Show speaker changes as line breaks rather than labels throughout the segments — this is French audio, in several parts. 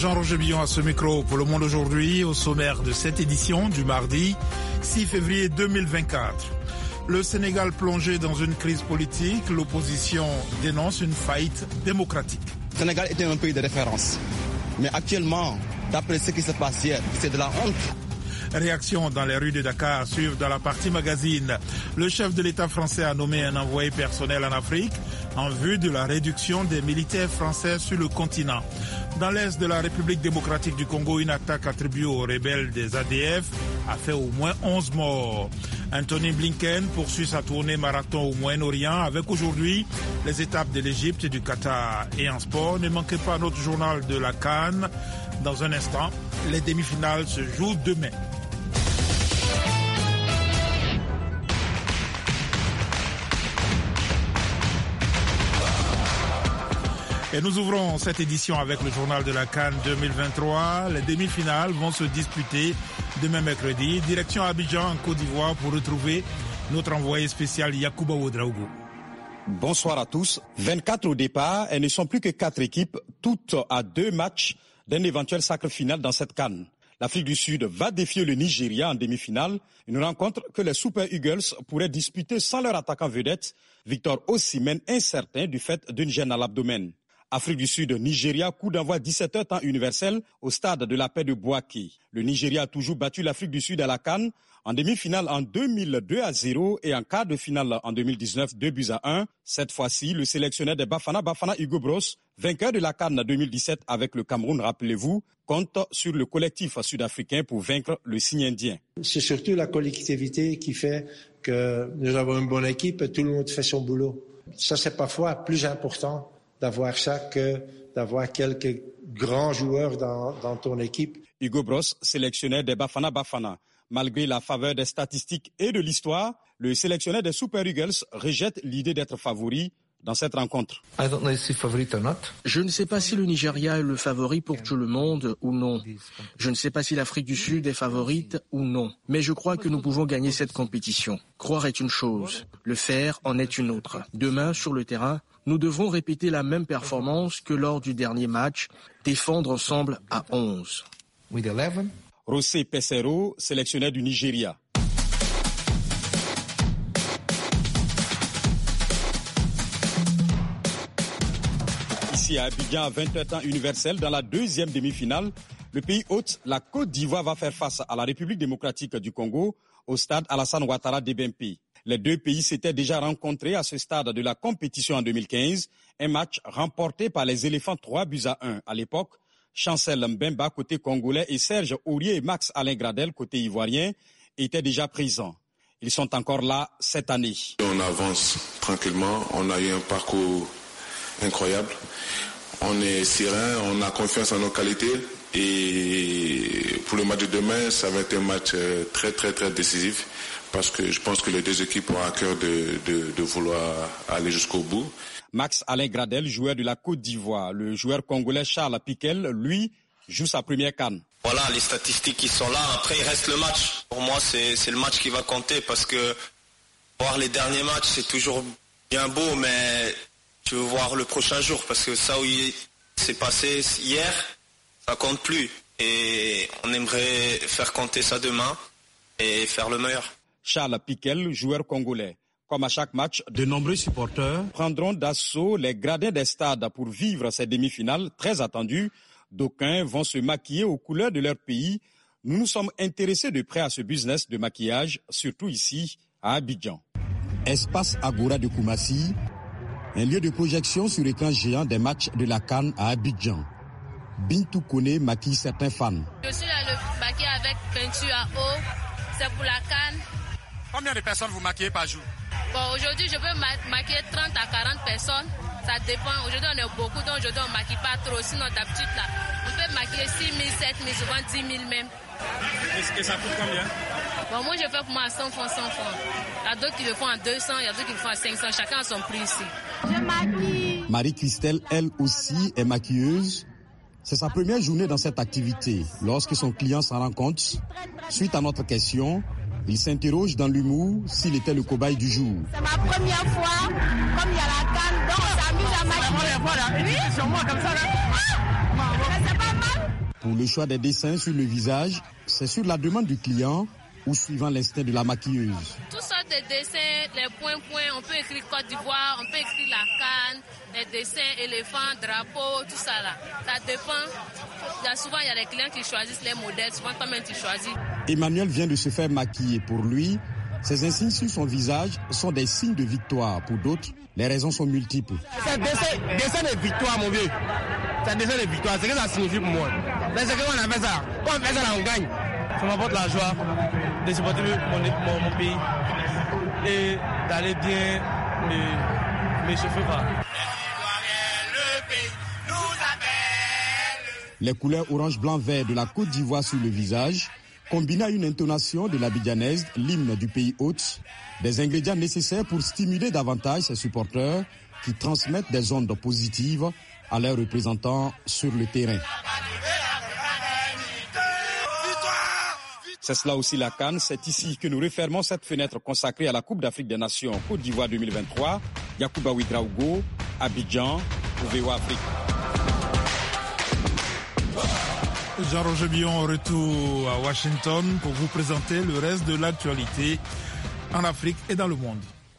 Jean-Roger Billon à ce micro pour Le Monde aujourd'hui, au sommaire de cette édition du mardi 6 février 2024. Le Sénégal plongé dans une crise politique, l'opposition dénonce une faillite démocratique.
Le Sénégal était un pays de référence, mais actuellement, d'après ce qui se passe hier, c'est de la honte.
Réaction dans les rues de Dakar à suivre dans la partie magazine. Le chef de l'État français a nommé un envoyé personnel en Afrique en vue de la réduction des militaires français sur le continent. Dans l'est de la République démocratique du Congo, une attaque attribuée aux rebelles des ADF a fait au moins 11 morts. Anthony Blinken poursuit sa tournée marathon au Moyen-Orient avec aujourd'hui les étapes de l'Égypte et du Qatar. Et en sport, ne manquez pas notre journal de la CAN. Dans un instant, les demi-finales se jouent demain. Et nous ouvrons cette édition avec le journal de la CAN 2023. Les demi-finales vont se disputer demain mercredi. Direction Abidjan en Côte d'Ivoire pour retrouver notre envoyé spécial Yacouba Ouedraogo.
Bonsoir à tous. 24 au départ, elles ne sont plus que 4 équipes, toutes à 2 matchs d'un éventuel sacre final dans cette CAN. L'Afrique du Sud va défier le Nigeria en demi-finale, une rencontre que les Super Eagles pourraient disputer sans leur attaquant vedette, Victor Osimhen, incertain du fait d'une gêne à l'abdomen. Afrique du Sud, Nigeria, coup d'envoi 17h temps universel au stade de la paix de Bouaké. Le Nigeria a toujours battu l'Afrique du Sud à la CAN en demi-finale en 2002 à 0 et en quart de finale en 2019 2-1. Cette fois-ci, le sélectionneur des Bafana Hugo Bros, vainqueur de la CAN 2017 avec le Cameroun, rappelez-vous, compte sur le collectif sud-africain pour vaincre le signe indien.
C'est surtout la collectivité qui fait que nous avons une bonne équipe et tout le monde fait son boulot. Ça, c'est parfois plus important d'avoir ça que d'avoir quelques grands joueurs dans ton équipe.
Hugo Bros, sélectionneur des Bafana. Malgré la faveur des statistiques et de l'histoire, le sélectionneur des Super Eagles rejette l'idée d'être favori dans cette rencontre.
Je ne sais pas si le Nigeria est le favori pour tout le monde ou non. Je ne sais pas si l'Afrique du Sud est favorite ou non. Mais je crois que nous pouvons gagner cette compétition. Croire est une chose, le faire en est une autre. Demain, sur le terrain, nous devrons répéter la même performance que lors du dernier match, défendre ensemble à 11.
Rossé Pesero, sélectionneur du Nigeria. Ici à Abidjan, à 20h temps universel, dans la deuxième demi-finale, le pays hôte, la Côte d'Ivoire, va faire face à la République démocratique du Congo au stade Alassane Ouattara d'Ebempe. Les deux pays s'étaient déjà rencontrés à ce stade de la compétition en 2015, un match remporté par les éléphants 3-1 à l'époque. Chancel Mbemba côté congolais et Serge Aurier et Max Alain Gradel côté ivoirien étaient déjà présents. Ils sont encore là cette année.
On avance tranquillement, on a eu un parcours incroyable. On est serein, on a confiance en nos qualités et pour le match de demain, ça va être un match très décisif parce que je pense que les deux équipes ont à cœur de vouloir aller jusqu'au bout.
Max Alain Gradel, joueur de la Côte d'Ivoire. Le joueur congolais Charles Piquel, lui, joue sa première CAN.
Voilà, les statistiques qui sont là. Après, il reste le match. Pour moi, c'est le match qui va compter parce que voir les derniers matchs, c'est toujours bien beau, mais tu veux voir le prochain jour parce que ça où il s'est passé hier, ça compte plus. Et on aimerait faire compter ça demain et faire le meilleur.
Charles Piquel, joueur congolais. Comme à chaque match, de nombreux supporters prendront d'assaut les gradins des stades pour vivre ces demi-finales très attendues. D'aucuns vont se maquiller aux couleurs de leur pays. Nous nous sommes intéressés de près à ce business de maquillage, surtout ici à Abidjan. Espace Agora de Koumassi, un lieu de projection sur écran géant des matchs de la CAN à Abidjan. Bintou Kone maquille certains fans.
Je suis là le maquillage avec peinture à eau, c'est pour la CAN.
Combien de personnes vous maquillez par jour?
Bon, aujourd'hui, je peux maquiller 30 à 40 personnes. Ça dépend. Aujourd'hui, on est beaucoup, donc aujourd'hui, on ne maquille pas trop. Sinon, d'habitude, là, on peut maquiller 6 000, 7 000, souvent 10 000 même.
Est-ce que ça coûte combien?
Bon, moi, je fais pour moi à 100 francs, 100 francs. Il y a d'autres qui le font à 200, il y a d'autres qui le font à 500. Chacun a son prix ici.
Je maquille.
Marie-Christelle, elle aussi, est maquilleuse. C'est sa première journée dans cette activité. Lorsque son client s'en rend compte, suite à notre question, il s'interroge dans l'humour s'il était le cobaye du jour.
C'est ma première fois, comme il y a la CAN, donc on s'amuse à maquiller.
Voilà, et sur moi comme ça là.
C'est pas mal.
Pour le choix des dessins sur le visage, c'est sur la demande du client ou suivant l'instinct de la maquilleuse.
Toutes sortes de dessins, les points, on peut écrire Côte d'Ivoire, on peut écrire la canne, les dessins, éléphants, drapeaux, tout ça là. Ça dépend. Souvent, il y a les clients qui choisissent les modèles, souvent toi-même tu choisis.
Emmanuel vient de se faire maquiller. Pour lui, ces insignes sur son visage sont des signes de victoire. Pour d'autres, les raisons sont multiples.
C'est dessin de victoire, mon vieux. C'est dessin de victoire, c'est ce que ça signifie pour moi. Mais c'est comment on a fait ça? Quand on fait ça, là, on gagne. Ça m'apporte la joie de supporter mon pays et d'aller bien m'échauffer.
Les couleurs orange, blanc, vert de la Côte d'Ivoire sur le visage, combinées à une intonation de l'abidjanaise, l'hymne du pays hôte, des ingrédients nécessaires pour stimuler davantage ses supporters qui transmettent des ondes positives à leurs représentants sur le terrain. C'est cela aussi la CAN. C'est ici que nous refermons cette fenêtre consacrée à la Coupe d'Afrique des Nations Côte d'Ivoire 2023. Yacouba Ouedraogo, Abidjan, VOA Afrique.
Jean-Roger Billon, retour à Washington pour vous présenter le reste de l'actualité en Afrique et dans le monde.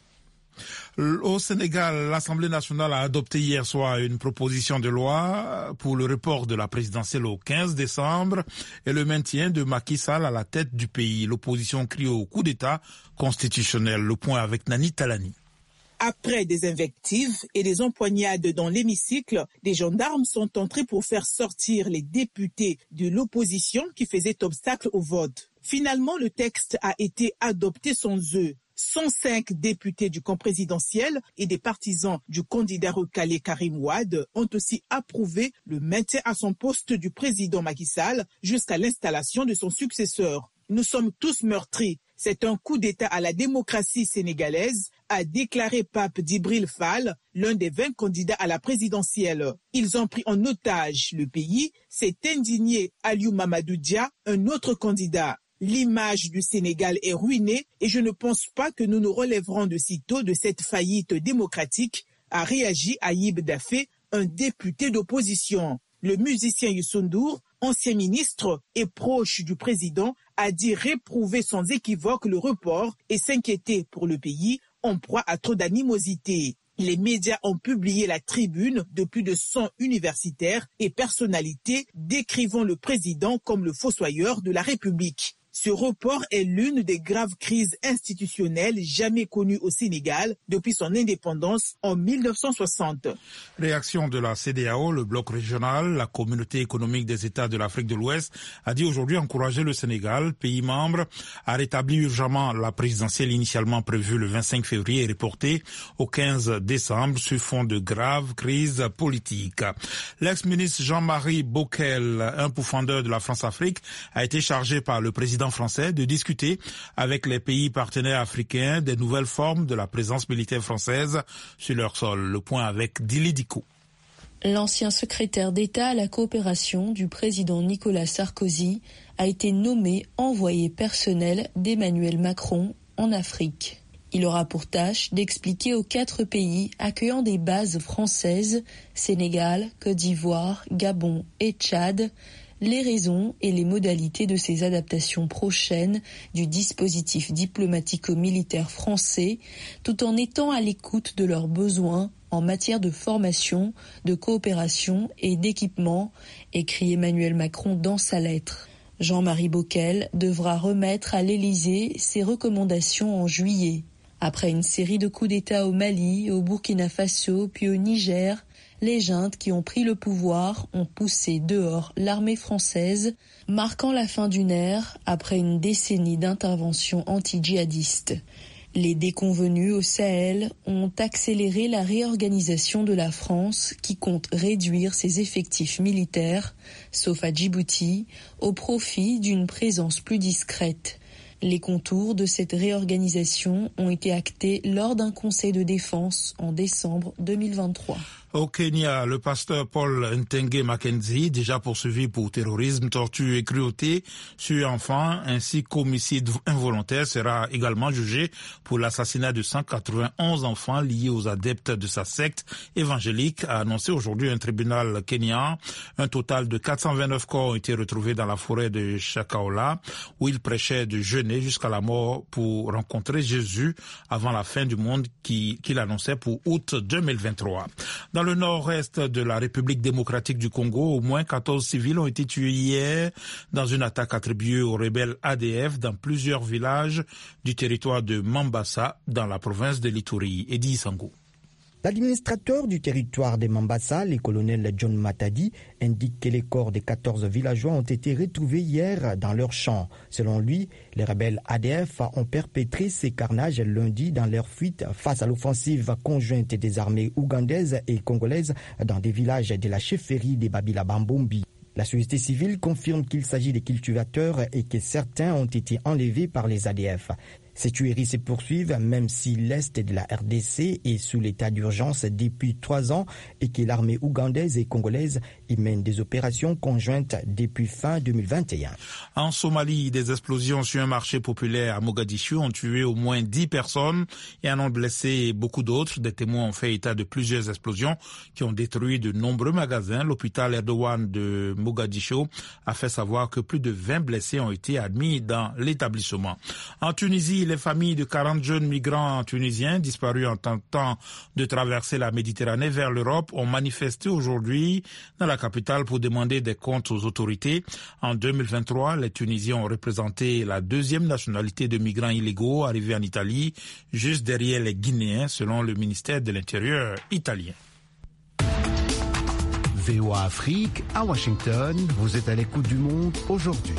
Au Sénégal, l'Assemblée nationale a adopté hier soir une proposition de loi pour le report de la présidentielle au 15 décembre et le maintien de Macky Sall à la tête du pays. L'opposition crie au coup d'État constitutionnel. Le point avec Nani Talani.
Après des invectives et des empoignades dans l'hémicycle, des gendarmes sont entrés pour faire sortir les députés de l'opposition qui faisaient obstacle au vote. Finalement, le texte a été adopté sans eux. 105 députés du camp présidentiel et des partisans du candidat recalé Karim Wade ont aussi approuvé le maintien à son poste du président Macky Sall jusqu'à l'installation de son successeur. Nous sommes tous meurtris. C'est un coup d'État à la démocratie sénégalaise, a déclaré Pape Djibril Fall, l'un des 20 candidats à la présidentielle. Ils ont pris en otage le pays, s'est indigné Aliou Mamadou Dia, un autre candidat. L'image du Sénégal est ruinée et je ne pense pas que nous nous relèverons de sitôt de cette faillite démocratique, a réagi Ayib Daffé, un député d'opposition. Le musicien Youssou N'Dour, ancien ministre et proche du président, a dit réprouver sans équivoque le report et s'inquiéter pour le pays en proie à trop d'animosité. Les médias ont publié la tribune de plus de 100 universitaires et personnalités décrivant le président comme le fossoyeur de la République. Ce report est l'une des graves crises institutionnelles jamais connues au Sénégal depuis son indépendance en 1960.
Réaction de la CEDEAO, le bloc régional, la communauté économique des États de l'Afrique de l'Ouest, a dit aujourd'hui encourager le Sénégal, pays membre, à rétablir urgemment la présidentielle initialement prévue le 25 février et reportée au 15 décembre sur fond de grave crise politique. L'ex-ministre Jean-Marie Bockel, un pourfendeur de la France-Afrique, a été chargé par le président français de discuter avec les pays partenaires africains des nouvelles formes de la présence militaire française sur leur sol. Le point avec Dili Diko.
L'ancien secrétaire d'État à la coopération du président Nicolas Sarkozy a été nommé envoyé personnel d'Emmanuel Macron en Afrique. Il aura pour tâche d'expliquer aux 4 pays accueillant des bases françaises, Sénégal, Côte d'Ivoire, Gabon et Tchad, les raisons et les modalités de ces adaptations prochaines du dispositif diplomatico-militaire français, tout en étant à l'écoute de leurs besoins en matière de formation, de coopération et d'équipement, écrit Emmanuel Macron dans sa lettre. Jean-Marie Bockel devra remettre à l'Élysée ses recommandations en juillet. Après une série de coups d'État au Mali, au Burkina Faso puis au Niger, les juntes qui ont pris le pouvoir ont poussé dehors l'armée française, marquant la fin d'une ère après une décennie d'intervention anti-djihadiste. Les déconvenus au Sahel ont accéléré la réorganisation de la France qui compte réduire ses effectifs militaires, sauf à Djibouti, au profit d'une présence plus discrète. Les contours de cette réorganisation ont été actés lors d'un conseil de défense en décembre 2023.
Au Kenya, le pasteur Paul Ntenge Mackenzie, déjà poursuivi pour terrorisme, torture et cruauté sur enfants ainsi qu'homicide involontaire, sera également jugé pour l'assassinat de 191 enfants liés aux adeptes de sa secte évangélique, a annoncé aujourd'hui un tribunal kenyan. Un total de 429 corps ont été retrouvés dans la forêt de Shakahola, où il prêchait de jeûner jusqu'à la mort pour rencontrer Jésus avant la fin du monde qu'il annonçait pour août 2023. Dans le nord-est de la République démocratique du Congo, au moins 14 civils ont été tués hier dans une attaque attribuée aux rebelles ADF dans plusieurs villages du territoire de Mambasa, dans la province de l'Ituri. Edi Sango.
L'administrateur du territoire de Mambasa, le colonel John Matadi, indique que les corps des 14 villageois ont été retrouvés hier dans leurs champs. Selon lui, les rebelles ADF ont perpétré ces carnages lundi dans leur fuite face à l'offensive conjointe des armées ougandaises et congolaises dans des villages de la chefferie des Babila Bambombi. La société civile confirme qu'il s'agit de cultivateurs et que certains ont été enlevés par les ADF. Ces tueries se poursuivent même si l'Est de la RDC est sous l'état d'urgence depuis 3 ans et que l'armée ougandaise et congolaise y mène des opérations conjointes depuis fin 2021.
En Somalie, des explosions sur un marché populaire à Mogadiscio ont tué au moins 10 personnes et en ont blessé beaucoup d'autres. Des témoins ont fait état de plusieurs explosions qui ont détruit de nombreux magasins. L'hôpital Erdogan de Mogadiscio a fait savoir que plus de 20 blessés ont été admis dans l'établissement. En Tunisie, les familles de 40 jeunes migrants tunisiens disparus en tentant de traverser la Méditerranée vers l'Europe ont manifesté aujourd'hui dans la capitale pour demander des comptes aux autorités. En 2023, les Tunisiens ont représenté la deuxième nationalité de migrants illégaux arrivés en Italie, juste derrière les Guinéens, selon le ministère de l'Intérieur italien.
VOA Afrique, à Washington, vous êtes à l'écoute du monde aujourd'hui.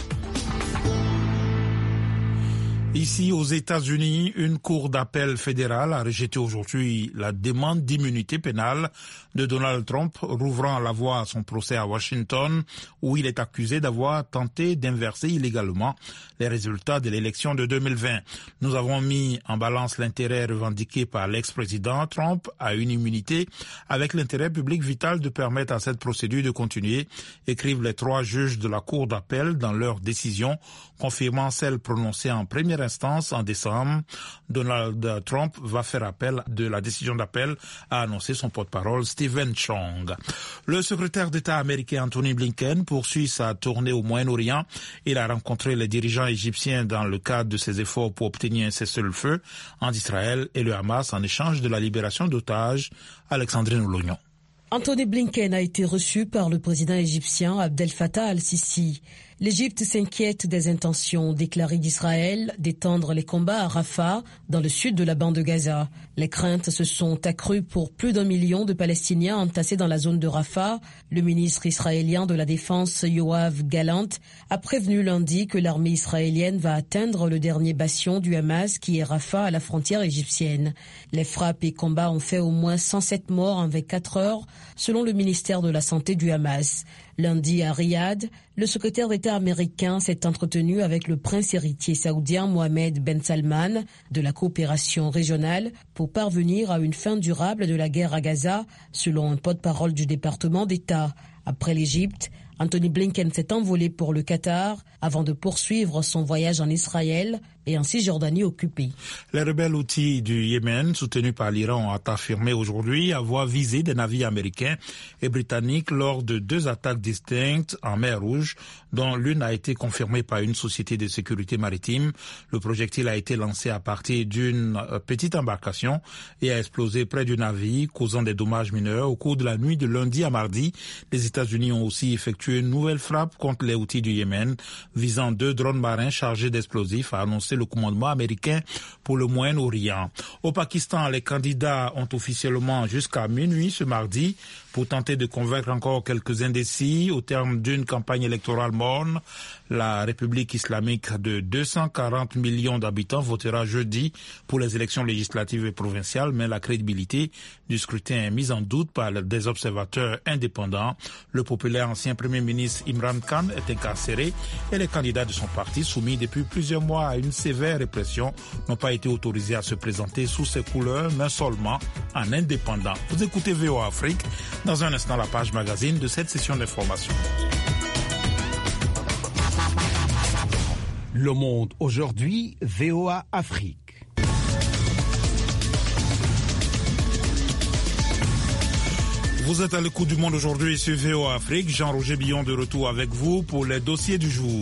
Ici, aux États-Unis, une cour d'appel fédérale a rejeté aujourd'hui la demande d'immunité pénale de Donald Trump, rouvrant la voie à son procès à Washington, où il est accusé d'avoir tenté d'inverser illégalement les résultats de l'élection de 2020. Nous avons mis en balance l'intérêt revendiqué par l'ex-président Trump à une immunité avec l'intérêt public vital de permettre à cette procédure de continuer, écrivent les 3 juges de la cour d'appel dans leur décision, confirmant celle prononcée en première instance en décembre. Donald Trump va faire appel de la décision d'appel, a annoncé son porte-parole Stephen Chong. Le secrétaire d'État américain Anthony Blinken poursuit sa tournée au Moyen-Orient. Il a rencontré les dirigeants égyptiens dans le cadre de ses efforts pour obtenir un cessez-le-feu entre Israël et le Hamas en échange de la libération d'otages. Alexandrine Oulognon.
Anthony Blinken a été reçu par le président égyptien Abdel Fattah al-Sisi. L'Égypte s'inquiète des intentions déclarées d'Israël d'étendre les combats à Rafah, dans le sud de la bande de Gaza. Les craintes se sont accrues pour plus d'1 million de Palestiniens entassés dans la zone de Rafah. Le ministre israélien de la Défense, Yoav Gallant, a prévenu lundi que l'armée israélienne va atteindre le dernier bastion du Hamas, qui est Rafah, à la frontière égyptienne. Les frappes et combats ont fait au moins 107 morts en 24 heures, selon le ministère de la Santé du Hamas. Lundi à Riyad, le secrétaire d'État américain s'est entretenu avec le prince héritier saoudien Mohamed Ben Salman de la coopération régionale pour parvenir à une fin durable de la guerre à Gaza, selon un porte-parole du département d'État. Après l'Égypte, Anthony Blinken s'est envolé pour le Qatar avant de poursuivre son voyage en Israël et en Cisjordanie occupée.
Les rebelles houthis du Yémen, soutenus par l'Iran, ont affirmé aujourd'hui avoir visé des navires américains et britanniques lors de 2 attaques distinctes en mer Rouge, dont l'une a été confirmée par une société de sécurité maritime. Le projectile a été lancé à partir d'une petite embarcation et a explosé près du navire, causant des dommages mineurs. Au cours de la nuit de lundi à mardi, les États-Unis ont aussi effectué une nouvelle frappe contre les houthis du Yémen, visant 2 drones marins chargés d'explosifs, a annoncé le commandement américain pour le Moyen-Orient. Au Pakistan, les candidats ont officiellement jusqu'à minuit ce mardi pour tenter de convaincre encore quelques indécis au terme d'une campagne électorale morne. La République islamique de 240 millions d'habitants votera jeudi pour les élections législatives et provinciales, mais la crédibilité du scrutin est mise en doute par des observateurs indépendants. Le populaire ancien Premier ministre Imran Khan est incarcéré et les candidats de son parti soumis depuis plusieurs mois à une série sévères répressions n'ont pas été autorisés à se présenter sous ces couleurs, mais seulement en indépendant. Vous écoutez VOA Afrique. Dans un instant, la page magazine de cette session d'information.
Le Monde aujourd'hui, VOA Afrique.
Vous êtes à l'écoute du Monde aujourd'hui sur VOA Afrique. Jean-Roger Billon de retour avec vous pour les dossiers du jour.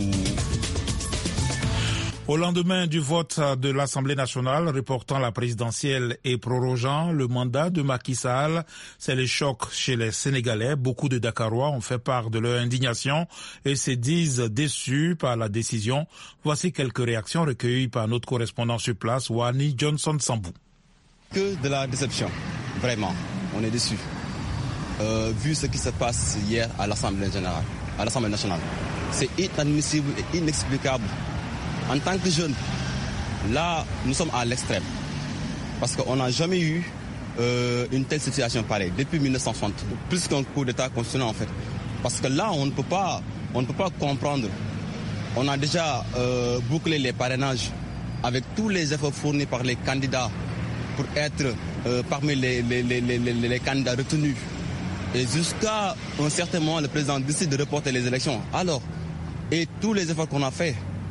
Au lendemain du vote de l'Assemblée nationale reportant la présidentielle et prorogeant le mandat de Macky Sall, c'est le choc chez les Sénégalais. Beaucoup de Dakarois ont fait part de leur indignation et se disent déçus par la décision. Voici quelques réactions recueillies par notre correspondant sur place, Wani Johnson Sambou.
Que de la déception, vraiment, on est déçus. Vu ce qui se passe hier à l'Assemblée nationale, c'est inadmissible et inexplicable. En tant que jeunes, là, nous sommes à l'extrême. Parce qu'on n'a jamais eu une telle situation pareille depuis 1960. Plus qu'un coup d'État constitutionnel, en fait. Parce que là, on ne peut pas comprendre. On a déjà bouclé les parrainages avec tous les efforts fournis par les candidats pour être parmi les candidats retenus. Et jusqu'à un certain moment, le président décide de reporter les élections. Alors, et tous les efforts qu'on a fait,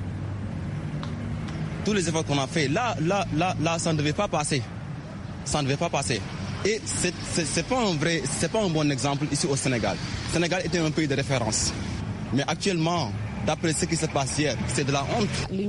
là, ça ne devait pas passer. Ça ne devait pas passer. Et c'est pas un bon exemple ici au Sénégal. Le Sénégal était un pays de référence. Mais actuellement, d'après ce qui se passe hier, c'est de la honte.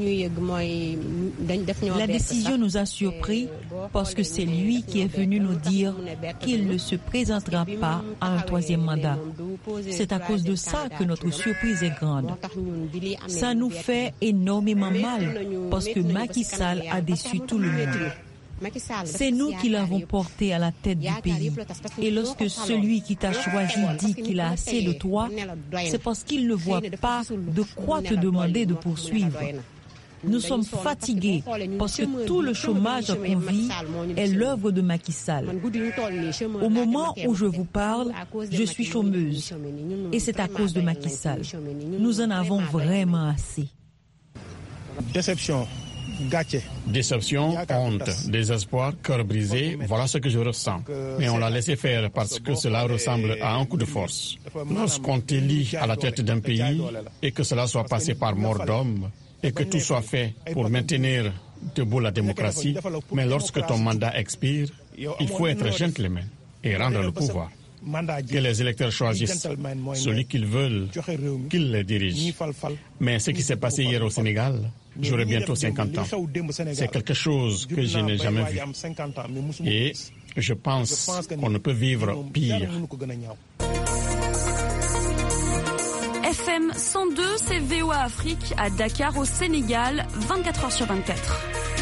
La décision nous a surpris parce que c'est lui qui est venu nous dire qu'il ne se présentera pas à un troisième mandat. C'est à cause de ça que notre surprise est grande. Ça nous fait énormément mal parce que Macky Sall a déçu tout le monde. C'est nous qui l'avons porté à la tête du pays. Et lorsque celui qui t'a choisi dit qu'il a assez de toi, c'est parce qu'il ne voit pas de quoi te demander de poursuivre. Nous sommes fatigués parce que tout le chômage qu'on vit est l'œuvre de Macky Sall. Au moment où je vous parle, je suis chômeuse. Et c'est à cause de Macky Sall. Nous en avons vraiment assez.
Déception, honte, désespoir, cœur brisé, voilà ce que je ressens. Mais on l'a laissé faire parce que cela ressemble à un coup de force. Lorsqu'on t'élit à la tête d'un pays et que cela soit passé par mort d'homme et que tout soit fait pour maintenir debout la démocratie, mais lorsque ton mandat expire, il faut être gentleman et rendre le pouvoir. Que les électeurs choisissent celui qu'ils veulent, qu'ils le dirigent. Mais ce qui s'est passé hier au Sénégal, j'aurai bientôt 50 ans. C'est quelque chose que je n'ai jamais vu. Et je pense qu'on ne peut vivre pire.
FM 102, c'est VOA Afrique à Dakar au Sénégal, 24 heures sur 24.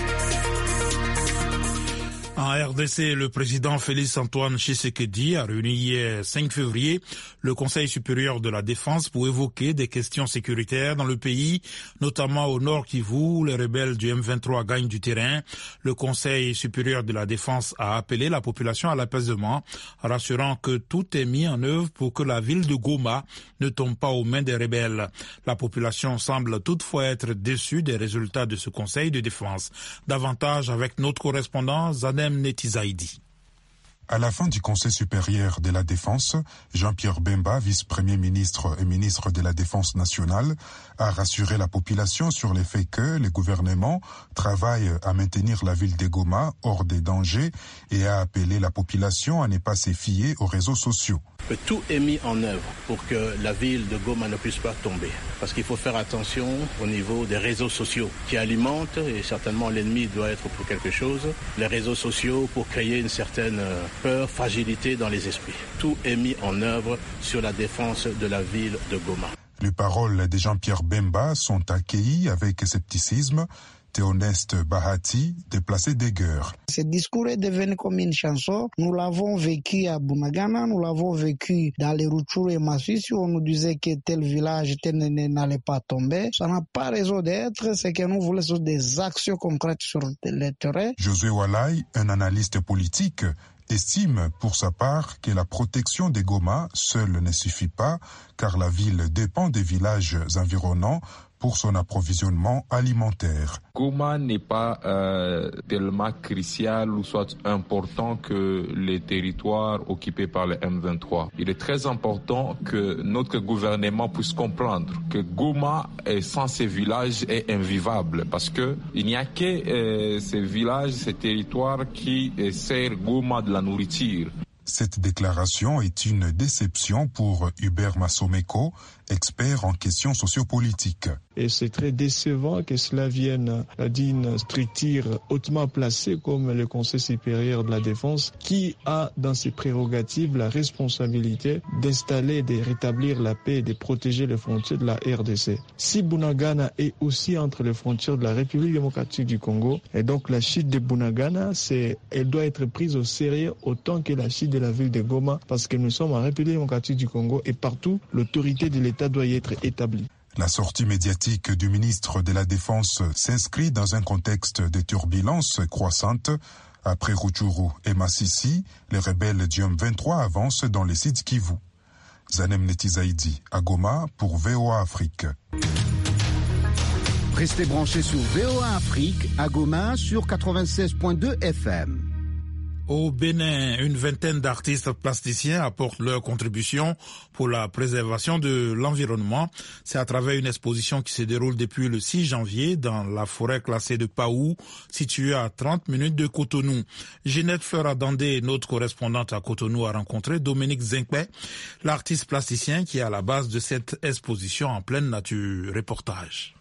En RDC, le président Félix-Antoine Tshisekedi a réuni hier 5 février le Conseil supérieur de la défense pour évoquer des questions sécuritaires dans le pays, notamment au Nord Kivu où les rebelles du M23 gagnent du terrain. Le Conseil supérieur de la défense a appelé la population à l'apaisement, rassurant que tout est mis en œuvre pour que la ville de Goma ne tombe pas aux mains des rebelles. La population semble toutefois être déçue des résultats de ce Conseil de défense. Davantage avec notre correspondant Zanem Netizaidi.
À la fin du Conseil supérieur de la Défense, Jean-Pierre Bemba, vice-premier ministre et ministre de la Défense nationale, a rassuré la population sur le fait que le gouvernement travaille à maintenir la ville de Goma hors des dangers et a appelé la population à ne pas se fier aux réseaux sociaux.
Que tout est mis en œuvre pour que la ville de Goma ne puisse pas tomber. Parce qu'il faut faire attention au niveau des réseaux sociaux qui alimentent, et certainement l'ennemi doit être pour quelque chose, les réseaux sociaux pour créer une certaine peur, fragilité dans les esprits. Tout est mis en œuvre sur la défense de la ville de Goma.
Les paroles de Jean-Pierre Bemba sont accueillies avec scepticisme. Théoneste Bahati, déplacé d'Aigueur.
Ce discours est devenu comme une chanson. Nous l'avons vécu à Bunagana, nous l'avons vécu dans les Rutshuru et Masisi où on nous disait que tel village n'allait pas tomber. Ça n'a pas raison d'être. Ce que nous voulons, c'est des actions concrètes sur le terrain.
Josué Walai, un analyste politique, estime pour sa part que la protection des Goma seule ne suffit pas car la ville dépend des villages environnants pour son approvisionnement alimentaire.
Goma n'est pas tellement crucial ou soit important que les territoires occupés par le M23. Il est très important que notre gouvernement puisse comprendre que Goma, sans ces villages, est invivable parce que il n'y a que ces villages, ces territoires qui servent Goma de la nourriture.
Cette déclaration est une déception pour Hubert Massomeko, expert en questions sociopolitiques.
Et c'est très décevant que cela vienne d'une structure hautement placée comme le Conseil supérieur de la défense, qui a dans ses prérogatives la responsabilité d'installer, de rétablir la paix et de protéger les frontières de la RDC. Si Bunagana est aussi entre les frontières de la République démocratique du Congo, et donc la chute de Bunagana, elle doit être prise au sérieux autant que la chute de la ville de Goma, parce que nous sommes en République démocratique du Congo et partout, l'autorité de l'État doit y être établie.
La sortie médiatique du ministre de la Défense s'inscrit dans un contexte de turbulences croissantes. Après Rutshuru et Masisi, les rebelles du M23 avancent dans les sites Kivu. Zanem Netizaidi à Goma pour VOA Afrique.
Restez branchés sur VOA Afrique à Goma sur 96.2 FM.
Au Bénin, une vingtaine d'artistes plasticiens apportent leur contribution pour la préservation de l'environnement. C'est à travers une exposition qui se déroule depuis le 6 janvier dans la forêt classée de Paou, située à 30 minutes de Cotonou. Ginette Fleur-Adandé, notre correspondante à Cotonou, a rencontré Dominique Zinkpe, l'artiste plasticien qui est à la base de cette exposition en pleine nature. Reportage.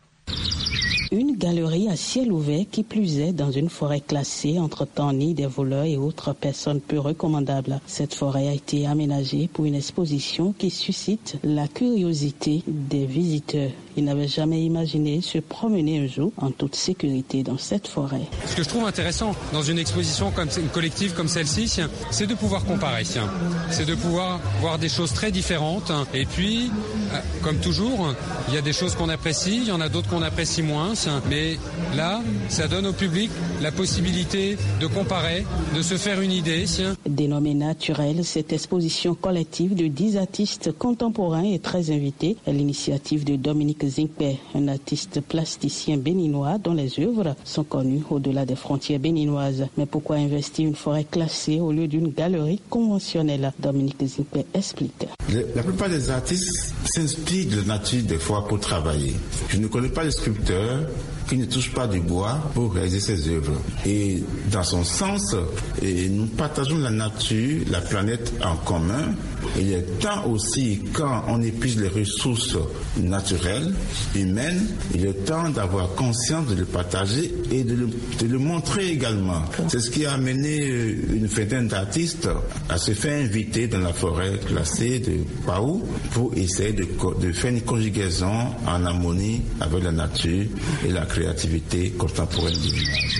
Une galerie à ciel ouvert qui plus est dans une forêt classée entretenant ni des voleurs et autres personnes peu recommandables. Cette forêt a été aménagée pour une exposition qui suscite la curiosité des visiteurs. Ils n'avaient jamais imaginé se promener un jour en toute sécurité dans cette forêt.
Ce que je trouve intéressant dans une exposition comme une collective comme celle-ci, c'est de pouvoir comparer. C'est de pouvoir voir des choses très différentes. Et puis, comme toujours, il y a des choses qu'on apprécie, il y en a d'autres qu'on apprécie moins. Mais là, ça donne au public la possibilité de comparer, de se faire une idée.
Dénommée naturelle, cette exposition collective de 10 artistes contemporains est très invitée à l'initiative de Dominique Zinkpe, un artiste plasticien béninois dont les œuvres sont connues au-delà des frontières béninoises. Mais pourquoi investir une forêt classée au lieu d'une galerie conventionnelle? Dominique Zinkpe explique.
La plupart des artistes s'inspirent de la nature des fois pour travailler. Je ne connais pas de sculpteur qui ne touche pas du bois pour réaliser ses œuvres. Et dans son sens, nous partageons la nature, la planète en commun. Il est temps aussi, quand on épuise les ressources naturelles, humaines, il est temps d'avoir conscience de le partager et de le montrer également. C'est ce qui a amené une vingtaine d'artistes à se faire inviter dans la forêt classée de Paou pour essayer de faire une conjugaison en harmonie avec la nature et la créativité contemporaine du village.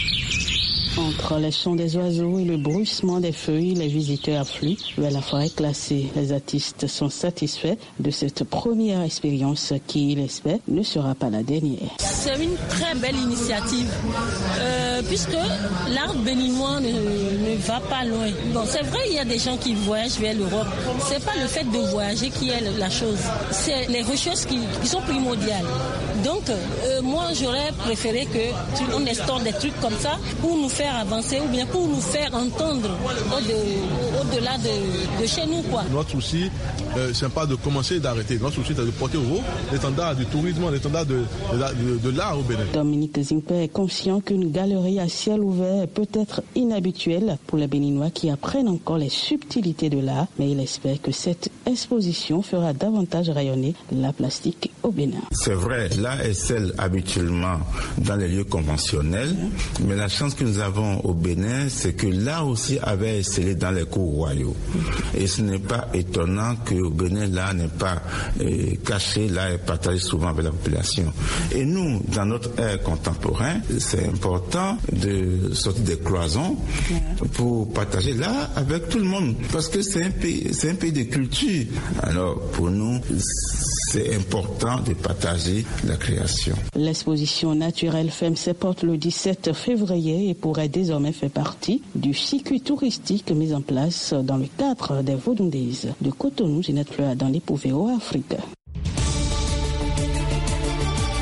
Entre les sons des oiseaux et le bruissement des feuilles, les visiteurs affluent vers la forêt classée. Les artistes sont satisfaits de cette première expérience qui, ils l'espèrent, ne sera pas la dernière.
C'est une très belle initiative puisque l'art béninois ne va pas loin. Bon, c'est vrai, il y a des gens qui voyagent vers l'Europe. C'est pas le fait de voyager qui est la chose. C'est les recherches qui sont primordiales. Donc, moi, j'aurais préféré qu'on instaure des trucs comme ça pour nous faire avancer ou bien pour nous faire entendre au-delà de chez nous, quoi.
Notre souci, c'est pas de commencer et d'arrêter. Notre souci, c'est de porter haut l'étendard du tourisme, l'étendard de l'art au Bénin.
Dominique Zinkpe est conscient qu'une galerie à ciel ouvert peut être inhabituelle pour les Béninois qui apprennent encore les subtilités de l'art, mais il espère que cette exposition fera davantage rayonner la plastique au Bénin.
C'est vrai, l'art est celle habituellement dans les lieux conventionnels, mais la chance que nous avons au Bénin, c'est que l'art aussi avait scellé dans les cours royaux. Et ce n'est pas étonnant qu'au Bénin, l'art n'est pas caché, l'art est partagé souvent avec la population. Et nous, dans notre ère contemporain, c'est important de sortir des cloisons pour partager l'art avec tout le monde, parce que c'est un pays de culture. Alors, pour nous, c'est important de partager la création.
L'exposition naturelle ferme ses portes le 17 février et pourrait désormais faire partie du circuit touristique mis en place dans le cadre des Vaudundises. De Cotonou, Ginette Fleur dans les VOA Afrique.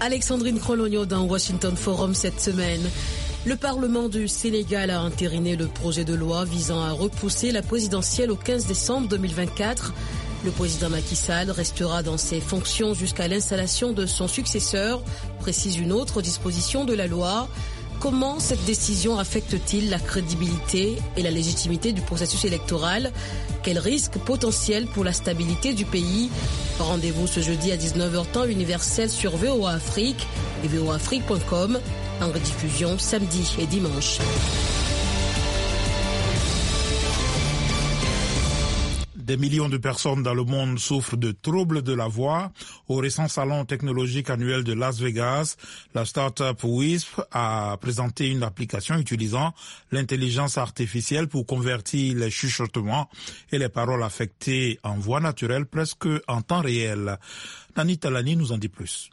Alexandrine Krologno dans Washington Forum cette semaine. Le Parlement du Sénégal a entériné le projet de loi visant à repousser la présidentielle au 15 décembre 2024. Le président Macky Sall restera dans ses fonctions jusqu'à l'installation de son successeur, précise une autre disposition de la loi. Comment cette décision affecte-t-il la crédibilité et la légitimité du processus électoral? Quels risques potentiels pour la stabilité du pays? Rendez-vous ce jeudi à 19h temps universel sur VOA Afrique et voaafrique.com, en rediffusion samedi et dimanche.
Des millions de personnes dans le monde souffrent de troubles de la voix. Au récent salon technologique annuel de Las Vegas, la start-up Wisp a présenté une application utilisant l'intelligence artificielle pour convertir les chuchotements et les paroles affectées en voix naturelle presque en temps réel. Nani Talani nous en dit plus.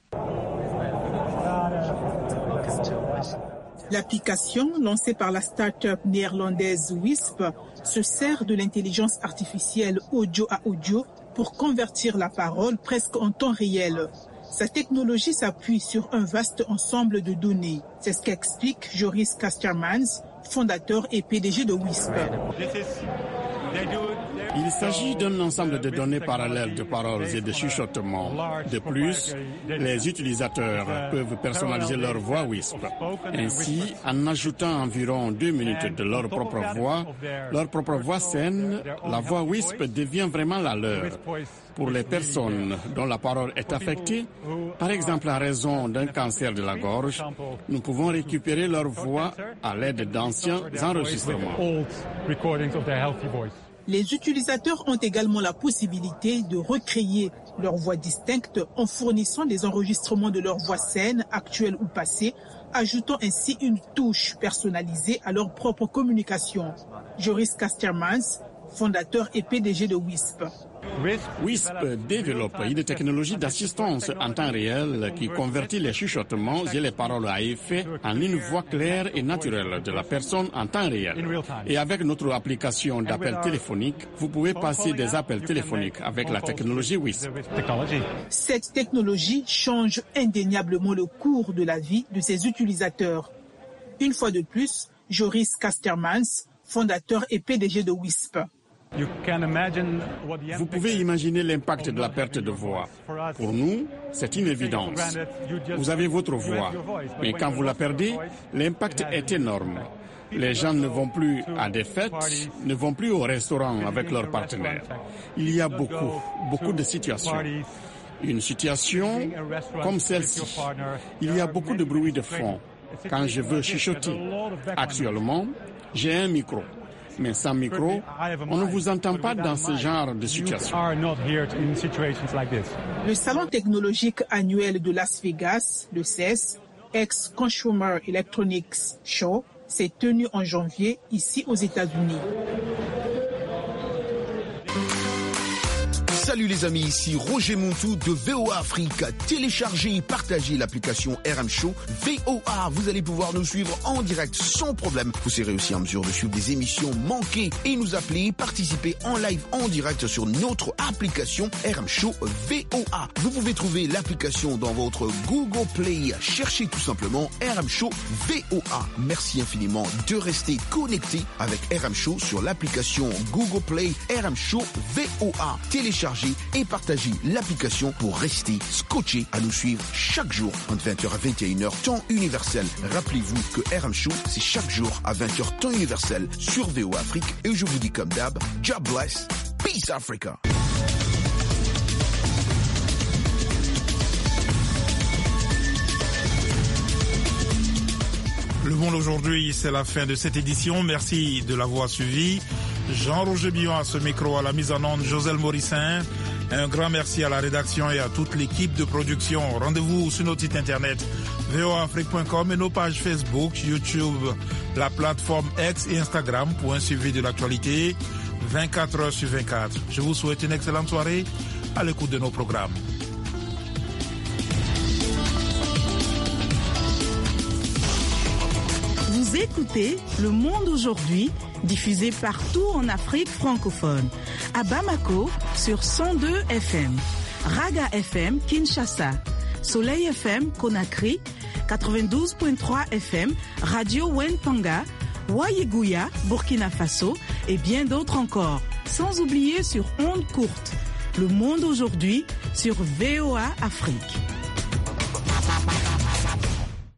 L'application, lancée par la start-up néerlandaise Wisp, se sert de l'intelligence artificielle audio à audio pour convertir la parole presque en temps réel. Sa technologie s'appuie sur un vaste ensemble de données. C'est ce qu'explique Joris Castermans, fondateur et PDG de Wisp.
Il s'agit d'un ensemble de données parallèles de paroles et de chuchotements. De plus, les utilisateurs peuvent personnaliser leur voix Wisp. Ainsi, en ajoutant environ 2 minutes de leur propre voix saine, la voix Wisp devient vraiment la leur. Pour les personnes dont la parole est affectée, par exemple à raison d'un cancer de la gorge, nous pouvons récupérer leur voix à l'aide d'anciens enregistrements.
Les utilisateurs ont également la possibilité de recréer leur voix distincte en fournissant des enregistrements de leur voix saine, actuelle ou passée, ajoutant ainsi une touche personnalisée à leur propre communication. Joris Castermans, fondateur et PDG de Wisp.
Wisp développe une technologie d'assistance en temps réel qui convertit les chuchotements et les paroles à effet en une voix claire et naturelle de la personne en temps réel. Et avec notre application d'appel téléphonique, vous pouvez passer des appels téléphoniques avec la technologie Wisp.
Cette technologie change indéniablement le cours de la vie de ses utilisateurs. Une fois de plus, Joris Castermans, fondateur et PDG de Wisp.
Vous pouvez imaginer l'impact de la perte de voix. Pour nous, c'est une évidence. Vous avez votre voix, mais quand vous la perdez, l'impact est énorme. Les gens ne vont plus à des fêtes, ne vont plus au restaurant avec leurs partenaires. Il y a beaucoup de situations. Une situation comme celle-ci. Il y a beaucoup de bruit de fond. Quand je veux chuchoter, actuellement, j'ai un micro. Mais sans micro, on ne vous entend pas dans ce genre de situation.
Le salon technologique annuel de Las Vegas, le CES, Ex-Consumer Electronics Show, s'est tenu en janvier ici aux États-Unis.
Salut les amis, ici Roger Montou de VOA Afrique. Téléchargez et partagez l'application RM Show VOA. Vous allez pouvoir nous suivre en direct sans problème. Vous serez aussi en mesure de suivre des émissions manquées et nous appeler, participer en live en direct sur notre application RM Show VOA. Vous pouvez trouver l'application dans votre Google Play. Cherchez tout simplement RM Show VOA. Merci infiniment de rester connecté avec RM Show sur l'application Google Play RM Show VOA. Téléchargez et partagez l'application pour rester scotché à nous suivre chaque jour entre 20h à 21h temps universel. Rappelez-vous que RM Show, c'est chaque jour à 20h temps universel sur VOA Afrique. Et je vous dis comme d'hab, God bless, peace Africa.
Le Monde aujourd'hui, c'est la fin de cette édition. Merci de l'avoir suivi. Jean-Roger Billon à ce micro, à la mise en onde, Joselle Morissin. Un grand merci à la rédaction et à toute l'équipe de production. Rendez-vous sur notre site internet voaafrique.com et nos pages Facebook, YouTube, la plateforme X et Instagram pour un suivi de l'actualité 24 heures sur 24. Je vous souhaite une excellente soirée à l'écoute de nos programmes.
Vous écoutez Le Monde aujourd'hui, diffusé partout en Afrique francophone. À Bamako, sur 102 FM. Raga FM, Kinshasa. Soleil FM Conakry, 92.3 FM, Radio Wentanga, Wayeguya, Burkina Faso et bien d'autres encore. Sans oublier sur ondes courtes. Le monde aujourd'hui sur VOA Afrique.